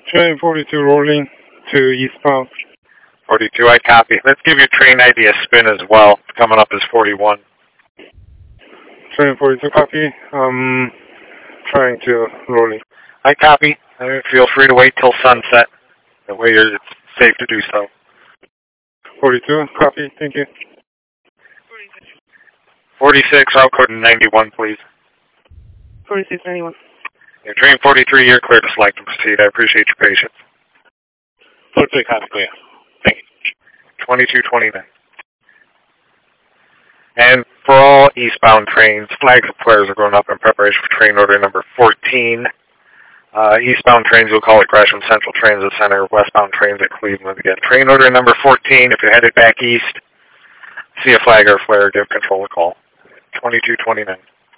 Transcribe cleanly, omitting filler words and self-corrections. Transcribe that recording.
Train 42 rolling to eastbound. 42, I copy. Let's give your train ID a spin as well. It's coming up as 41. Train 42 copy. Trying to rolling. I copy. Feel free to wait till sunset. That way it's safe to do so. 42 copy. Thank you. 46, route code 91, please. 4691. Yeah, train 43, you're clear to select and proceed. I appreciate your patience. 43 copy, clear. Thank you. 2229. And for all eastbound trains, flags of flares are going up in preparation for train order number 14. Eastbound trains, we'll call it Gresham Central Transit Center. Westbound trains at Cleveland. Again, train order number 14. If you're headed back east, see a flag or a flare, give control a call. 2229.